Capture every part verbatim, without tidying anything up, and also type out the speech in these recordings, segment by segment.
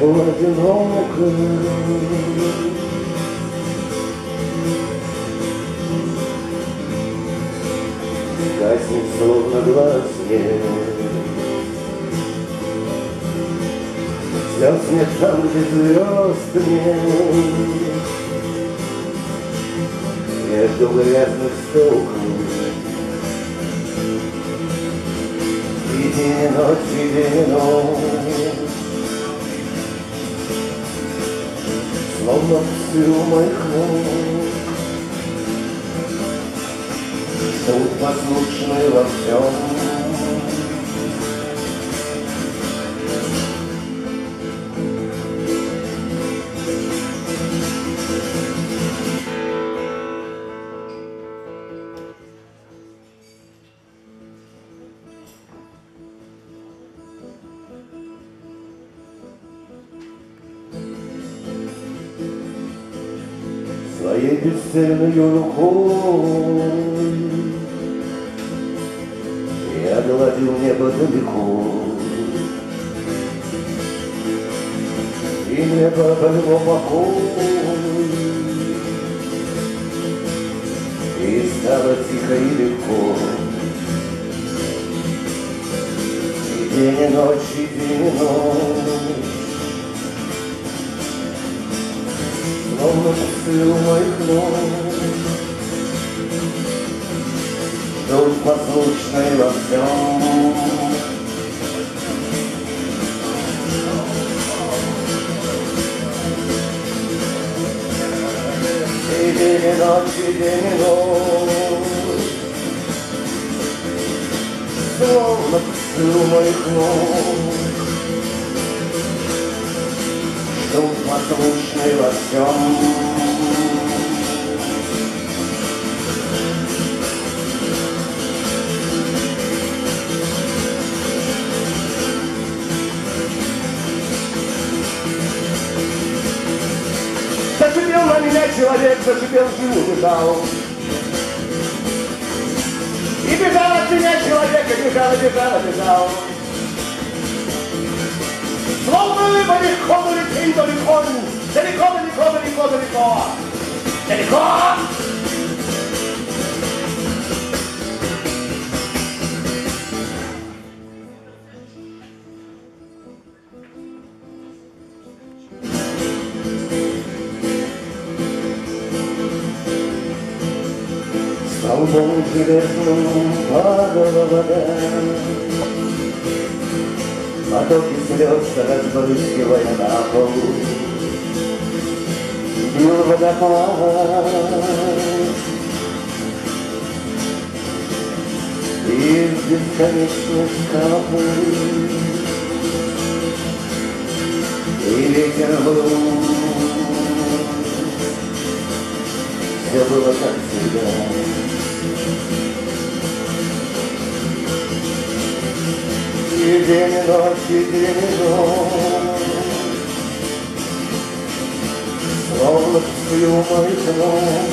был одинок. Гаснет словно глаз нет, слез нет там, где звезд нет. Между грязных стекол и день и ночь, и день и ночь, словно псы у моих ног, ждут послушные во всем. Своей бесцельной рукой я гладил небо далеко, и небо обрело покой, и стало тихо и легко. И день и ночь, и день и ночь, словно псы у моих ног, ждут послушные во всем. И день и ночь, и день и ночь, словно псы у моих ног, ждут послушные во всем. Зашипел на меня человек, зашипел, живу, бежал. И бежал от меня человек, и бежал, и бежал, и бежал. Словно рыба легко улетит далеко, далеко, далеко, далеко, далеко, далеко. Столбом железным падала вода, потоки слез разбрызгивая на пол, бил водопад из бесконечных капель, и ветер был. Все было как всегда. И день и ночь, и день и ночь, словно псы у моих ног,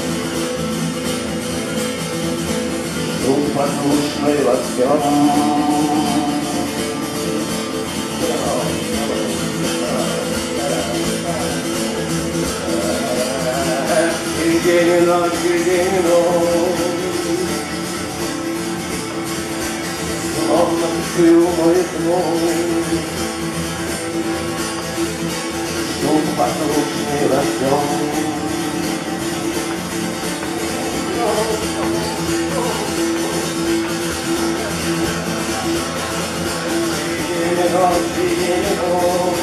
ждут послушные во всем. И день и ночь, и день и ночь, словно псы у моих ног, ждут послушные во всем. День и ночь, и день и ночь,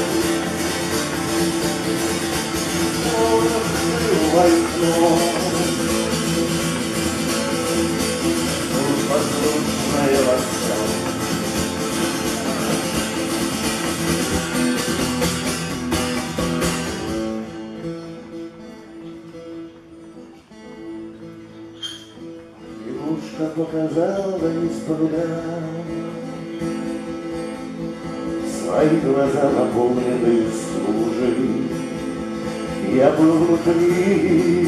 словно псы у моих ног, ждут послушные во всем. Лягушка показала из пруда свои глаза, наполненные стужей. Я был внутри,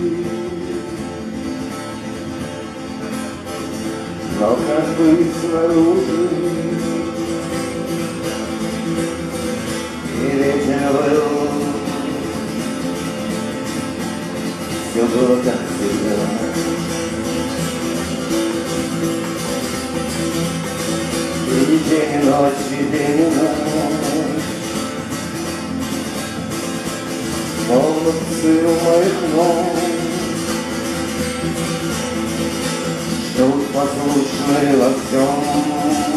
но как бы снаружи был. Все было как всегда. И день, и ночь, и день, и ночь. Словно псы у моих ног, ждут послушные во всем.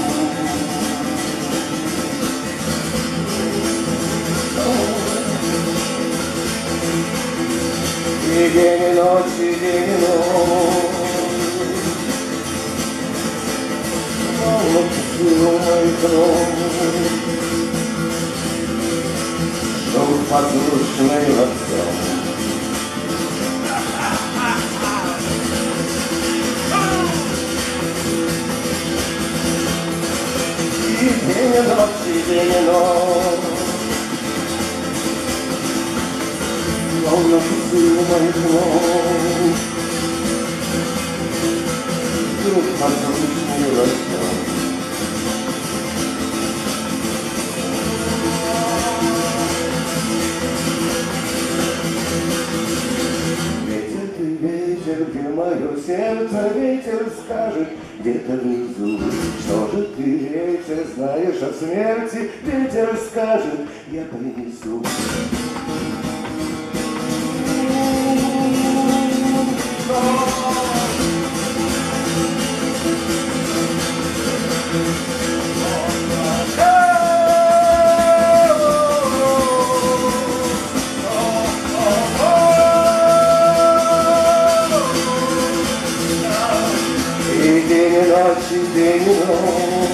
И день, и ночь, и день, и ночь. Словно псы у моих ног, ждут послушные во всем. И день, и ночь, и день, и ночь. Словно псы у моих ног, ждут послушные во всем. Ветер, где мое сердце, ветер скажет где-то внизу. Что же ты, ветер, знаешь о смерти? Ветер скажет, я принесу. И день, и ночь, и день, и ночь.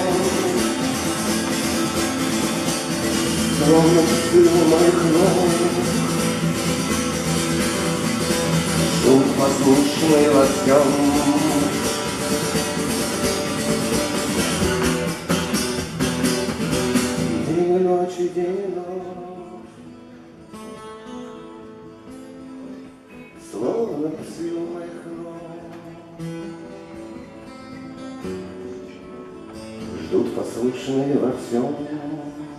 Словно псы у моих ног, ждут послушные во всем. День, и ночь, и день, и ночь. Словно псы у моих ног, ждут послушные во всем.